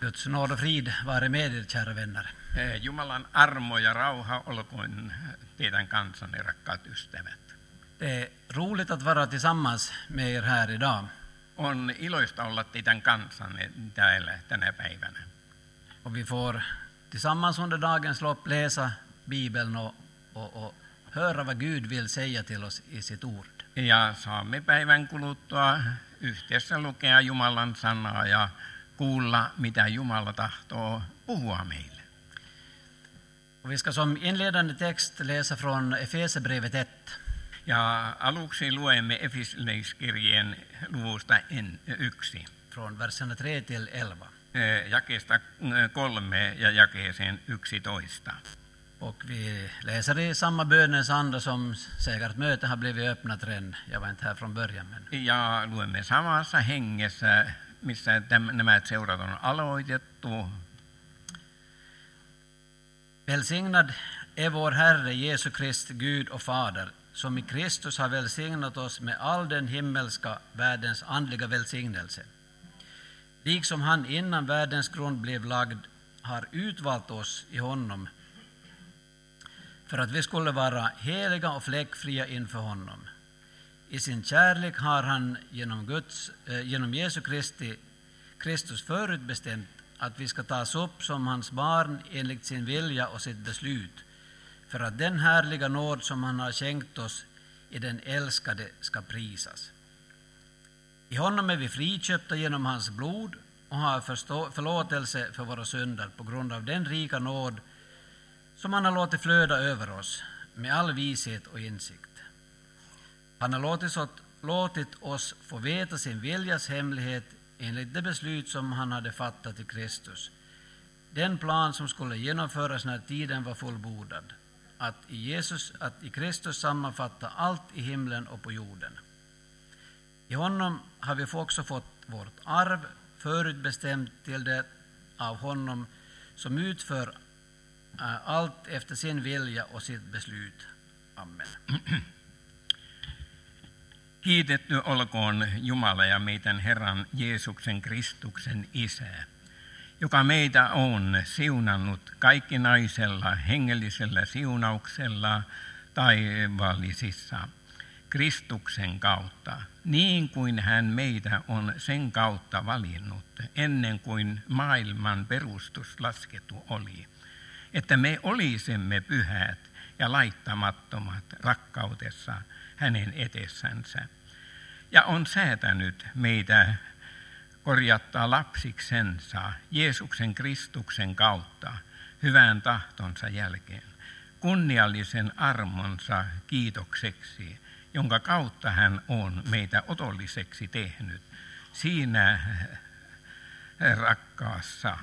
Guds nåd och frid vare med er, kära vänner. Jumalan armo ja rauha olkoon teidän kanssanne, rakkaat ystävät. Det är roligt att vara tillsammans med er här idag. On iloista olla teidän kanssanne täällä tänä päivänä. Och vi får tillsammans under dagens lopp läsa Bibeln och höra vad Gud vill säga till oss i sitt ord. Ja saamme päivän kuluttua yhdessä lukea Jumalan sanaa ja kuulla, mitä Jumala tahtoo puhua meille. Och vi ska som inledande text läsa från Efesierbrevet 1. Ja aluksi luemme Efesolaiskirjeen luvusta 1. Från verserna 3 till 11. Jakeesta 3 ja jakeeseen 11. Och vi läser i samma bönens anda som säkert mötet har blivit öppnat redan. Jag var inte här från början. Men... Ja luemme samassa hengessä, missä nämä seurat on aloitettu. Välsignad är vår Herre Jesu Krist, Gud och Fader, som i Kristus har välsignat oss med all den himmelska världens andliga välsignelse. Liksom han innan världens grund blev lagd har utvalt oss i honom för att vi skulle vara heliga och fläckfria inför honom. I sin kärlek har han genom Jesu Kristus förutbestämt att vi ska tas upp som hans barn enligt sin vilja och sitt beslut, för att den härliga nåd som han har skänkt oss i den älskade ska prisas. I honom är vi friköpta genom hans blod och har förlåtelse för våra synder på grund av den rika nåd som han har låtit flöda över oss med all vishet och insikt. Han har låtit oss få veta sin viljas hemlighet enligt det beslut som han hade fattat i Kristus. Den plan som skulle genomföras när tiden var fullbordad. Att i Kristus sammanfatta allt i himlen och på jorden. I honom har vi också fått vårt arv förutbestämt till det av honom som utför allt efter sin vilja och sitt beslut. Amen. Kiitetty olkoon Jumala ja meidän Herran Jeesuksen Kristuksen Isä, joka meitä on siunannut kaikkinaisella hengellisellä siunauksella taivaallisissa Kristuksen kautta, niin kuin hän meitä on sen kautta valinnut ennen kuin maailman perustus laskettu oli, että me olisimme pyhät ja laittamattomat rakkaudessa hänen edessänsä, ja on säätänyt meitä korjattaa lapsiksensa Jeesuksen Kristuksen kautta hyvän tahtonsa jälkeen, kunniallisen armonsa kiitokseksi, jonka kautta hän on meitä otolliseksi tehnyt siinä rakkaassa,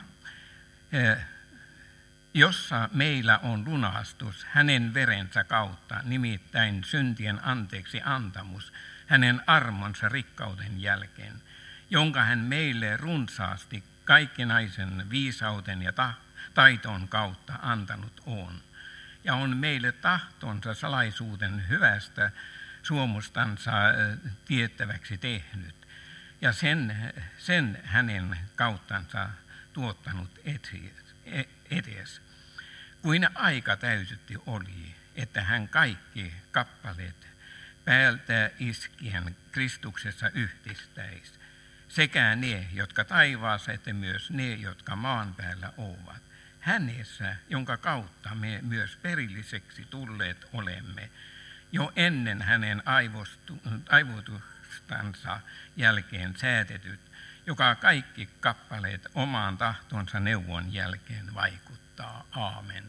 jossa meillä on lunastus hänen verensä kautta, nimittäin syntien anteeksi antamus hänen armonsa rikkauden jälkeen, jonka hän meille runsaasti kaikkinaisen viisauden ja taiton kautta antanut on, ja on meille tahtonsa salaisuuden hyvästä suomustansa tiettäväksi tehnyt, ja sen hänen kauttansa tuottanut edes. Kuin aika täysytti oli, että hän kaikki kappaleet päältä iskien Kristuksessa yhdistäisi, sekä ne, jotka taivaassa, että myös ne, jotka maan päällä ovat. Hänessä, jonka kautta me myös perilliseksi tulleet olemme, jo ennen hänen aivotustansa jälkeen säätetyt, joka kaikki kappaleet omaan tahtonsa neuvon jälkeen vaikuttaa. Amen.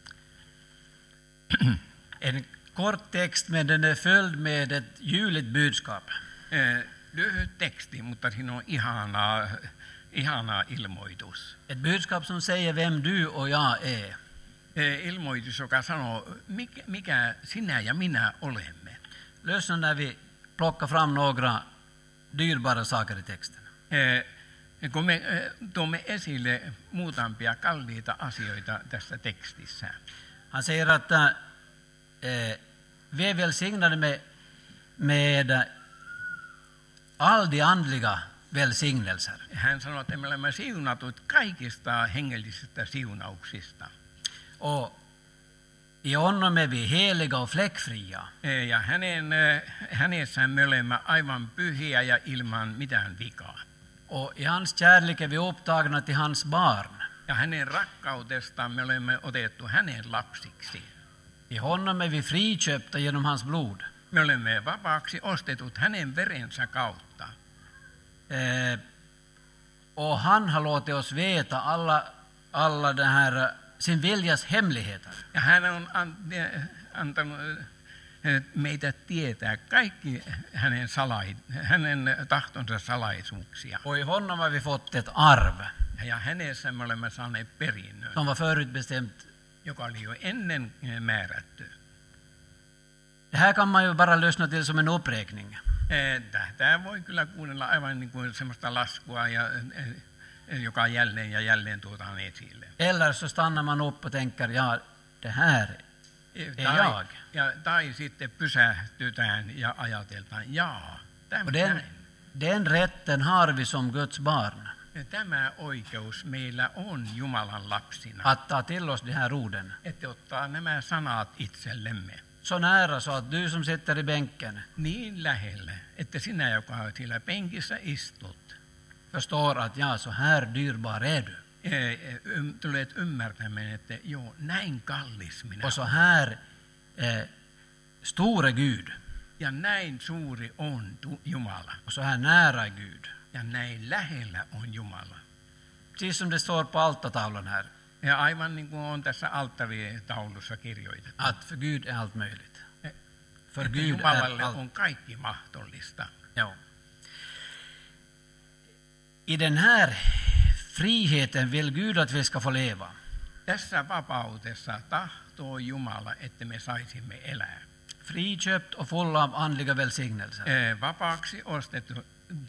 En kort text, men den är följd med ett ljuvligt budskap. Lyhyt teksti, mutta siinä on ihanaa ilmoitus. Ett budskap som säger vem du och jag är. Ilmoitus, joka sanoo, mikä sinä ja minä olemme. Lyssna när vi plockar fram några dyrbara saker i texten. Kun me tuomme esille muutamia kalliita asioita tässä tekstissä. Han säger att vi är välsignade med all de andliga välsignelser. Hän sanoi, että me olemme siunatut kaikista hengellisistä siunauksista. Och i honom är vi heliga och fläckfria. Ja hänessä me olemme aivan pyhiä ja ilman mitään vikaa. Och i hans kärlek är vi upptagna till hans barn. Ja hänen rakkaudestaan me olemme otettu hänen lapsiksi. I honom är vi friköpta genom hans blod. Me olemme vapaaksi ostetut hänen verensä kautta. Och han har låtit oss veta alla den här sin viljas hemligheter. Ja hän on antanut meitä tietää kaikki hänen tahtonsa salaisuuksia. Och i honom har vi fått ett arv Ja hänessä me olemme saaneet perinnön, som var förutbestämt. joka oli jo ennen määrätty. Det här kan man ju bara lyssna till som en uppräkning. Tämä voi kyllä kuunnella aivan niin kuin semmoista laskua, joka jälleen ja jälleen tuotaan esille. Eller så stannar man upp och tänker, ja, det här är jag. Tai sitten pysähtytään ja ajateltaan, jaa, Och den rätten har vi som Guds barn. Tämä oikeus meillä on Jumalan lapsina, Att ta till oss de här orden. että ottaa nämä sanat itsellemme. Så nära så att du som sitter i bänken Niin lähelle, että sinä, joka siellä penkissä istut, förstår att ja, så här dyrbar är du. tulet ymmärtämään, että joo, näin kallis minä Och så olen. här store Gud. Ja näin suuri on Jumala. Och så här nära Gud. Ja näin lähellä on Jumala. Precis som det står på altartavlan här. Ja aivan niin kuin on tässä alttaritaulussa kirjoitettu. Att för Gud är allt möjligt. För Että Gud är Jumalalle allt. on kaikki mahdollista. Ja. I den här friheten vill Gud att vi ska få leva. Tässä vapaudessa tahtoo Jumala, että me saisimme elää. Friköpt och full av andliga välsignelser. Vapaaksi ostettu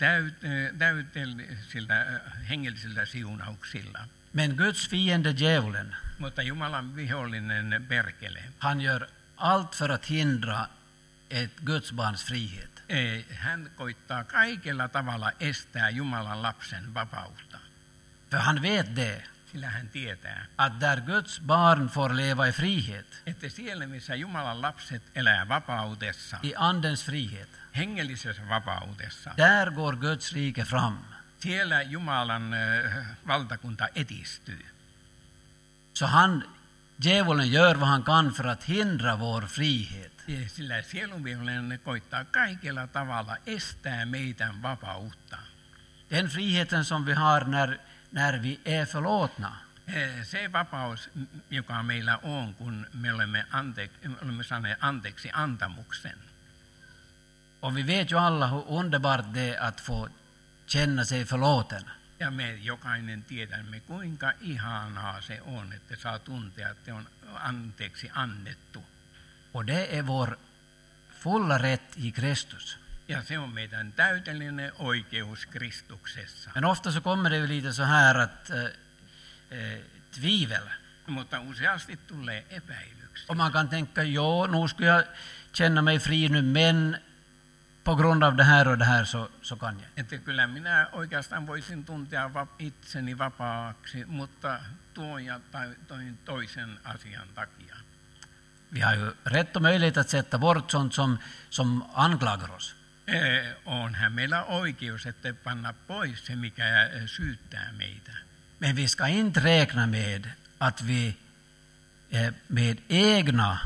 täytellisillä hengellisillä siunauksilla. Men Guds fiende djävulen, Mutta Jumalan vihollinen perkele, han gör allt för att hindra ett Guds barns frihet. hän koittaa kaikella tavalla estää Jumalan lapsen vapautta. För han vet det, Sillä hän tietää, att där Guds barn får leva i frihet, että siellä missä Jumalan lapset elää vapaudessa, i andens frihet, hengellisessä vapaudessa, där går Guds rike fram. siellä Jumalan valtakunta edistyy. Så djävulen gör vad han kan för att hindra vår frihet. Sillä sielunvihollinen koittaa kaikella tavalla estää meidän vapautta. Den friheten som vi har när vi är förlåtna. Se vapaus, joka meillä on, kun me olemme saaneet anteeksi antamuksen. Och vi vet ju alla hur underbart det är att få känna sig förlåten. Ja me jokainen tiedämme, kuinka ihanaa se on, että saa tuntea, että on anteeksi annettu. Och det är vår fulla rätt i Kristus. Ja se on meidän täydellinen oikeus Kristuksessa. Men ofta så kommer det ju lite så här att tvivel. Mutta useasti tulee epäilyksiä. Och man kan tänka, jo, nu skulle jag känna mig fri nu, men på grund av det här och det här så kan jag. Että kyllä minä oikeastaan voisin tuntea itseni vapaaksi, mutta tuo ja toisen asian takia. Vi har ju rätt och möjlighet att sätta bort sånt som anklagar oss. Onhan meillä oikeus, että panna pois se, mikä syyttää meitä. Men vi ska inte räkna med att vi med egna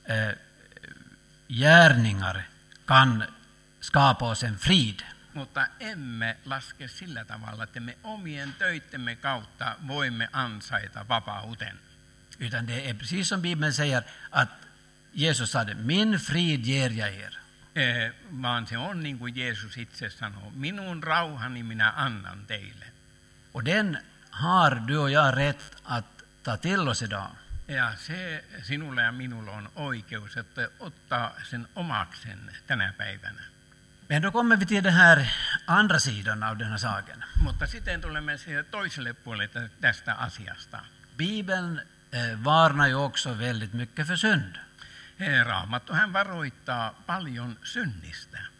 gärningar kan skapa oss en frid. Mutta emme laske sillä tavalla, että me omien töittemme kautta voimme ansaita vapauden. Utan det är precis som Bibeln säger att Jesus sa det, min frid ger jag er. Vaan se on niin kuin Jeesus itse sanoo, minun rauhani minä annan teille. Och den har du och jag rätt att ta till oss idag. Ja se sinulla ja minulla on oikeus, että ottaa sen omaksen tänä päivänä. Men då kommer vi till den här andra sidan av den här saken. Mutta sitten tulemme siihen toiselle puolelle tästä asiasta. Bibeln varnar ju också väldigt mycket för synd. Raamattu hän varoittaa paljon synnistä.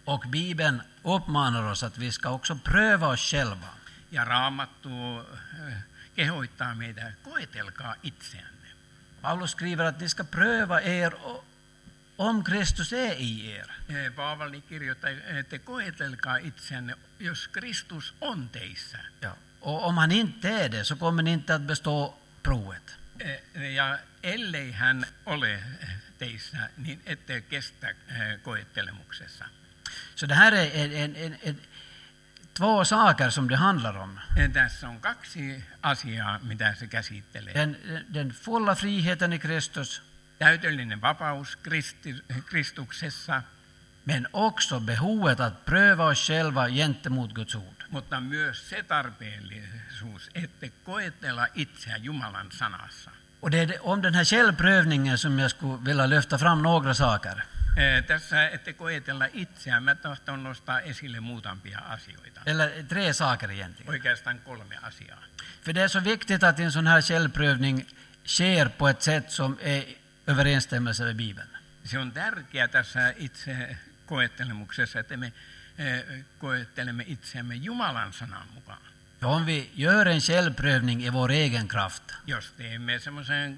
Och Bibeln uppmanar oss att vi ska också pröva oss själva. Ja Raamattu kehottaa meitä, koetelkaa itseänne. Paulus skriver att ni ska pröva er om Kristus är i er. Paavali kirjoittaa, että koetelkaa itseänne, jos Kristus on teissä. Ja. Och om han inte är det så kommer ni inte att bestå provet. Ja ellei hän ole teissä, niin ette kestä koettelemuksessa. Så det här är två saker som det handlar om. Tässä on kaksi asiaa, mitä se käsittelee. Den fulla friheten i Kristus, Täydellinen vapaus Kristuksessa, men också behovet att pröva oss själva gentemot Guds ord. mutta myös se tarpeellisuus, että koetella itseä Jumalan sanassa. Och det är om den här självprövningen som jag skulle vilja lyfta fram några saker. Tässä ette koetella itseään, mä tahdon nostaa esille muutamia asioita. Eller tre saker egentligen. Oikeastaan 3 asiaa. För det är så viktigt att en sån här självprövning sker på ett sätt som är överensstämmelse med Bibeln. Se on tärkeää tässä itse koettelemuksessa, että me koettelemme itseämme Jumalan sanan mukaan. För om vi gör en självprövning i vår egen kraft, Jos teemme semmoisen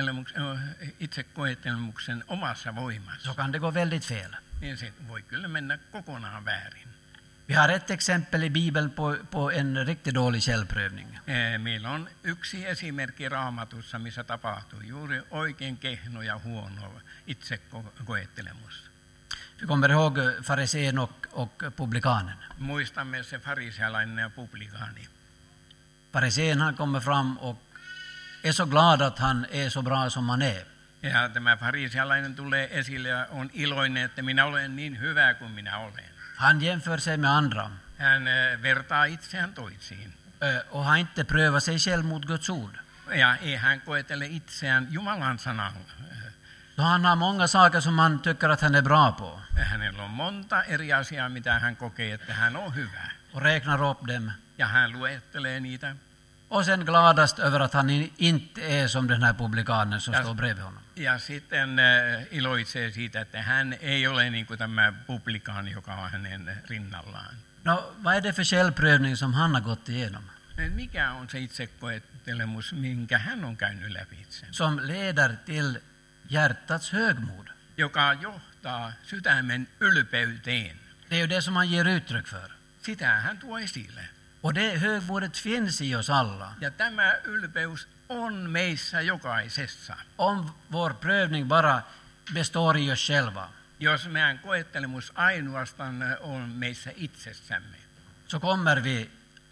itse koettelemuksen omassa voimassa, så kan det gå väldigt fel. niin se voi kyllä mennä kokonaan väärin. Vi har ett exempel i Bibeln på en riktigt dålig självprövning. Meillä on yksi esimerkki Raamatussa, missä tapahtui juuri oikein kehno ja huono itse koettelemus. Vi kommer ihåg farisén och publikanen. Muistamme se farisealainen ja publikaani. Farisén han kommer fram och är så glad att han är så bra som han är. Ja tämä farisealainen tulee esille ja on iloinen, että minä olen niin hyvä kuin minä olen. Han jämför sig med andra Hän vertaa itseään toisiin. och har inte prövat sig själv mot Guds ord. Ja ei hän koetele itseään Jumalan sanan. Så han har många saker som han tycker att han är bra på Hänellä on monta eri asiaa, mitä hän kokee, että hän on hyvä. och räknar upp dem. Ja hän luettelee niitä. Och sen gladast över att han inte är som den här publikanen som står bredvid honom. Ja sitten iloitsee siitä, että hän ei ole niin kuin tämä publikaani, joka on hänen rinnallaan. Nå, vad är det för självprövning som han har gått igenom? Mikä on se itsekoettelemus, minkä hän on käynyt lävitse? Som leder till hjärtats högmod. Joka johtaa sydämen ylpeyteen. Det är ju det som han ger uttryck för. Sitä hän tuo esille. Och det högmodet finns i oss alla. Ja tämä ylpeys on meissä jokaisessa. Om vår prövning bara består i oss själva, Jos meidän koettelemus ainoastaan on meissä itsessämme, så kommer vi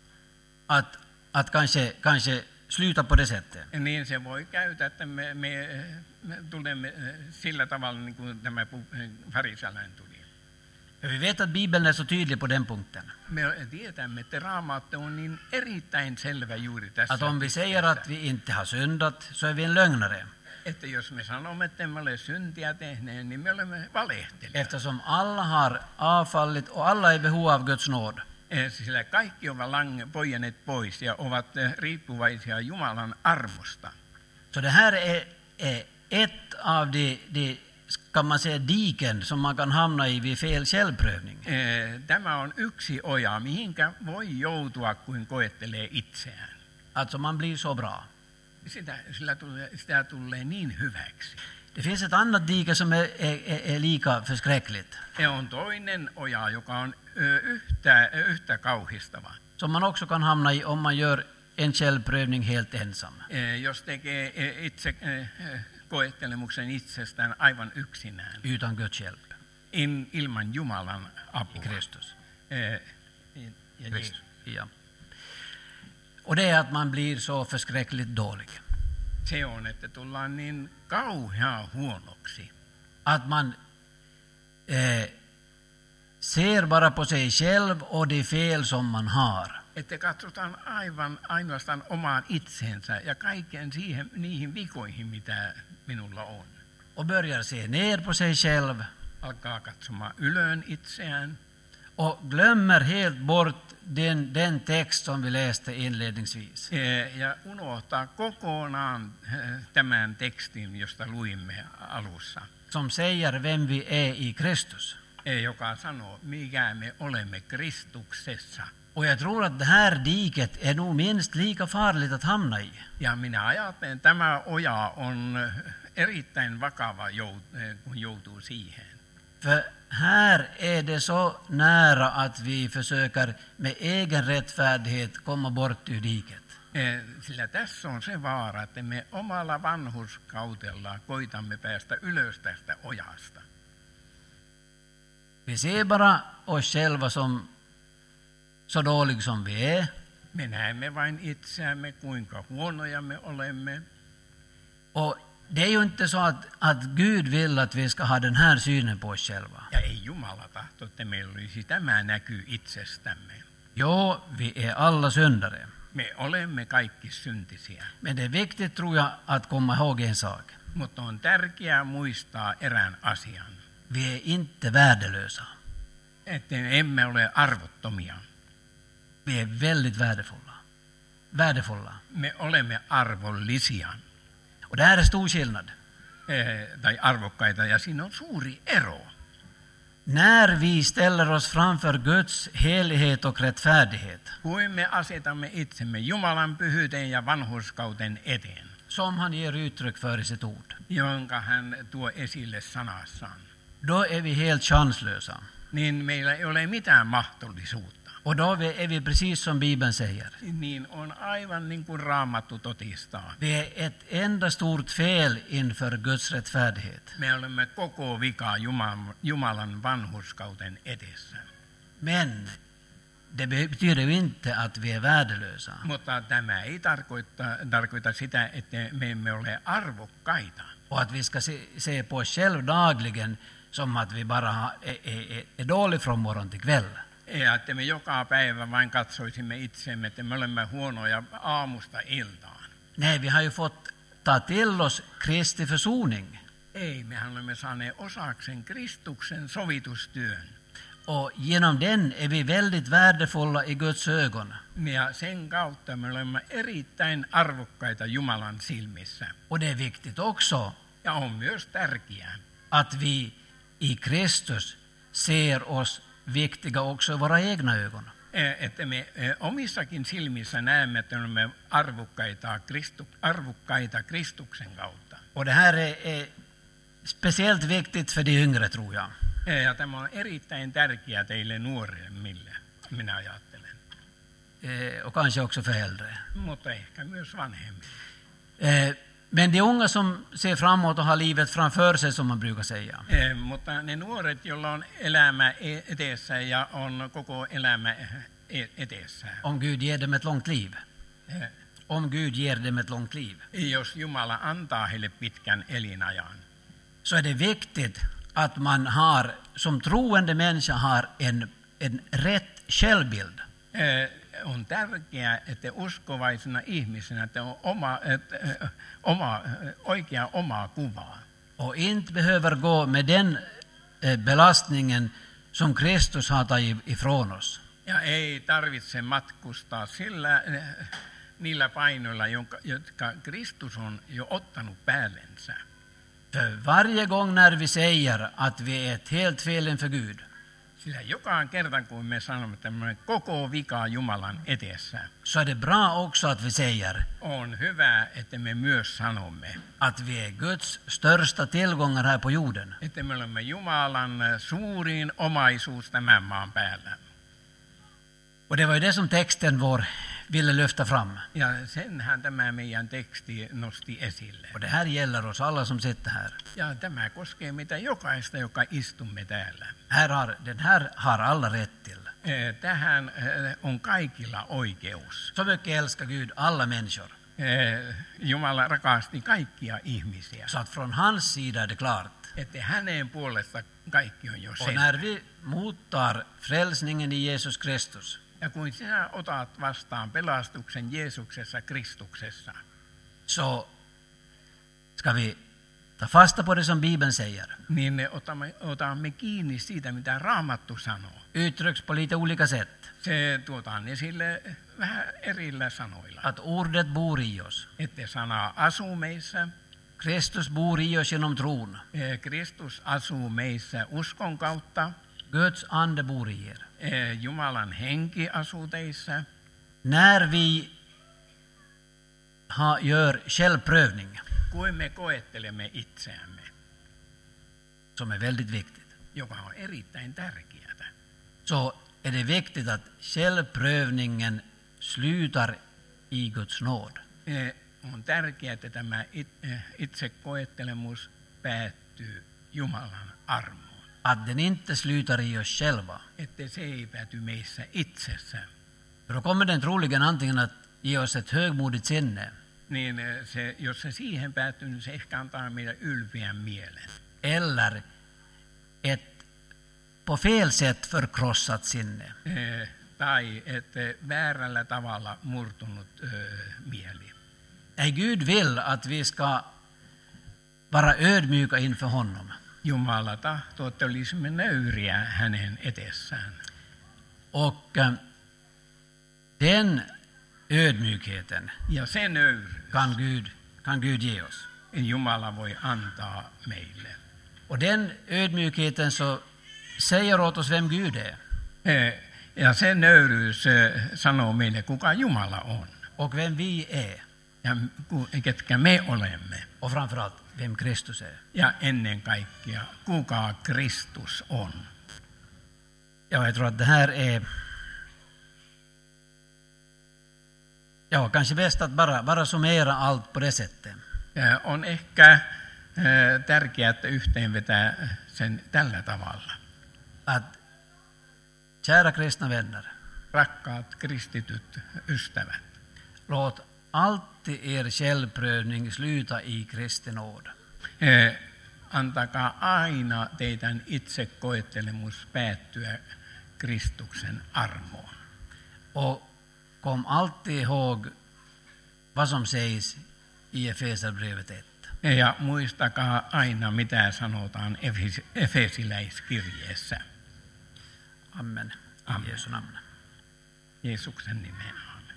att kanske sluta på det sättet. niin se voi käytä, että me tulemme sillä tavalla, niin kuin tämä farisealainen tuli. Vi vet att Bibeln är så tydlig på den punkten. Me tiedämme, että Raamattu on niin erittäin selvä juuri tässä. Att om vi säger att vi inte har syndat så är vi en lögnare. Että jos me sanomme, että emme ole syntiä tehneet, niin me olemme valehtelijoita. Eftersom alla har avfallit och alla är i behov av Guds nåd. Sillä kaikki ovat poijaneet pois ja ovat riippuvaisia Jumalan armosta. Så det här är ett av de kan man säga diken som man kan hamna i vid fel självprövning. Tämä on yksi oja, mihinkä voi joutua, kun koettelee itseään. Alltså man blir så bra. Sitä tulee niin hyväksi. Det finns ett annat dike som är lika förskräckligt. Se on toinen oja, joka on yhtä kauhistava. Som man också kan hamna i om man gör en självprövning helt ensam. Jos tekee itse koettelemuksen itsestään aivan yksinään. Utan Guds hjälp. Ilman Jumalan apua. Kristus. Kristus. Ja. Och det är att man blir så förskräckligt dålig. Se on, että tullaan niin kauhean huonoksi. Att man ser bara på sig själv och de fel som man har. Että katsotaan ainoastaan omaan itseensä ja kaikkeen niihin vikoihin, mitä minulla on. Och börjar se ner på sig själv. Alkaa katsomaan ylöön itseään. Och glömmer helt bort den text som vi läste inledningsvis. Ja unohtaa kokonaan tämän tekstin, josta luimme alussa. Som säger vem vi är i Kristus. joka sanoo, mikä me olemme Kristuksessa. Och jag tror att det här diket är nog minst lika farligt att hamna i. Ja minä ajattelen, että tämä oja on erittäin vakava, kun joutuu siihen. För här är det så nära att vi försöker med egen rättfärdighet komma bort ur diket. Sillä tässä on se vaara, että me omalla vanhurskautella koitamme päästä ylös tästä ojasta. Vi ser bara oss själva som så dålig som vi är. Me näemme vain itseämme, kuinka huonoja me olemme. Och det är ju inte så att Gud vill att vi ska ha den här synen på oss själva. Ja ei Jumala tahto, että meillä olisi tämä näky itsestämme. Jo, vi är alla syndare. Me olemme kaikki syntisiä. Men det är viktigt, tror jag, att komma ihåg en sak. Mutta on tärkeää muistaa erään asian. Vi är inte värdelösa. Että emme ole arvottomia. Vi är väldigt värdefulla. Me olemme arvollisia. Och det här är stor skillnad. Tai arvokkaita, ja siinä on suuri ero. När vi ställer oss framför Guds helighet och rättfärdighet, Kuin me asetamme itsemme Jumalan pyhyyden ja vanhurskauden eteen, som han ger uttryck för i sitt ord, jonka hän tuo esille sanassaan, då är vi helt chanslösa. niin meillä ei ole mitään mahdollisuutta. Och då är vi precis som Bibeln säger. Niin on aivan niin kuin Raamattu totistaa. Vi är ett enda stort fel inför Guds rättfärdighet. Me olemme koko vika Jumalan vanhurskauden edessä. Men det betyder ju inte att vi är värdelösa. Mutta tämä ei tarkoita sitä, että me emme ole arvokkaita. Och att vi ska se på oss själv dagligen som att vi bara är dåliga från morgon till kväll. Ja että me joka päivä vain katsoisimme itsemme, että me olemme huonoja aamusta iltaan. Nej, vi har ju fått ta till oss Kristi försoning. Ei, mehän olemme saaneet osakseen Kristuksen sovitustyön. Och genom den är vi väldigt värdefulla i Guds ögon. Ja sen kautta me olemme erittäin arvokkaita Jumalan silmissä. Och det är viktigt också Ja on myös tärkeää, att vi i Kristus ser oss viktiga också i våra egna ögon. Että me omissakin silmissä näemme, että olemme arvokkaita Kristuksen kautta. Och det här är speciellt viktigt för de yngre, tror jag. Ja tämä on erittäin tärkeää teille nuoremmille, minä ajattelen. Och kanske också för äldre. Mutta ehkä myös vanhemmille. Men de unga som ser framåt och har livet framför sig, som man brukar säga. Mutta ne nuoret, joilla on elämä edessä ja on koko elämä edessä. Om Gud ger dem ett långt liv. Om Gud ger dem ett långt liv. Jos Jumala antaa heille pitkän elinajan. Så är det viktigt att man har, som troende människa, har en rätt självbild. On tärkeää, että uskovaisena ihmisenä että on oikea omaa kuvaa. Och inte behöver gå med den belastningen som Kristus har tagit ifrån oss. Ja ei tarvitse matkustaa niillä painoilla, jotka Kristus on jo ottanut päällensä. För varje gång när vi säger att vi är ett helt fel inför Gud, sillä joka kerta kun me sanomme, että me koko vika Jumalan edessä, så är det bra också att vi säger on hyvä, että me myös sanomme, att vi är Guds största tillgångar här på jorden. Että me olemme Jumalan suurin omaisuus tämän maan päällä. Och det var ju det som texten vår ville lyfta fram. Ja senhän tämä meidän teksti nosti esille. Och det här gäller oss alla som sitter här. Ja tämä koskee meitä jokaista, joka istumme täällä. Den här har alla rätt till. Tähän on kaikilla oikeus. Så mycket älskar Gud alla människor. Jumala rakasti kaikkia ihmisiä. Så att från hans sida är det klart. Että hänen puolesta kaikki on jo Och selvä. när vi mottar frälsningen i Jesus Kristus, Ja kun sinä otat vastaan pelastuksen Jeesuksessa Kristuksessa, så ska vi ta fasta på det som Bibeln säger. niin me otamme kiinni siitä, mitä Raamattu sanoo. Uttrycks på lite olika sätt. Se tuotaan esille vähän erillä sanoilla. Att ordet bor i oss. Että sana asuu meissä. Kristus bor i oss genom tron. Kristus asuu meissä uskon kautta. Guds ande bor i er. Jumalan henki asuu teissä. När vi gör självprövning, Kuin me koettelemme itseämme, som är väldigt viktigt, joka on erittäin tärkeää. så är det viktigt att självprövningen slutar i Guds nåd. On tärkeää, että tämä itse koettelemus päättyy Jumalan armoon. Att den inte slutar i oss själva. Että se ei pääty meissä itsessä. För då kommer den troligen antingen att ge oss ett högmodigt sinne, Niin jos se siihen päättyy, niin se ehkä antaa meille ylpeän mielen. eller ett på fel sätt förkrossat sinne. Tai että väärällä tavalla murtunut mieli. Nej, Gud vill att vi ska vara ödmjuka inför honom. Jumala tahtoo, että olisimme nöyriä hänen edessään. Och den ödmjukheten Ja se nöyryys kan Gud ge oss. Jumala voi antaa meille. Och den ödmjukheten så säger åt oss vem Gud är. Ja se nöyryys sanoo meille, kuka Jumala on. Och vem vi är. Ja ketkä me olemme. Och framförallt vem Kristus är. Ja ennen kaikkea, kuka Kristus on. Ja, jag tror att det här är kanske bäst att bara summera allt på det sättet. On ehkä tärkeää, että yhteenvetää sen tällä tavalla. Att kära kristna vänner, Rakkaat kristityt ystävät, låt alltid er självprövning sluta i Kristi nåd. Antakaa aina teidän itse koettelemus päättyä Kristuksen armoon. Och kom alltid ihåg vad som sägs i Efeserbrevet 1. Ja muistakaa aina, mitä sanotaan Efesiläiskirjeessä. Amen. Amen. I Jesu namn. Jeesuksen nimeen. Amen.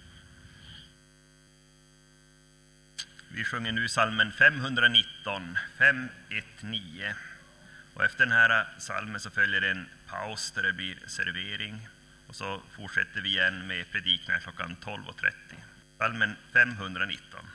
Vi sjunger nu salmen 519, 519. Och efter den här salmen så följer en paus där det blir servering. Och så fortsätter vi igen med predikningen klockan 12:30. Salmen 519.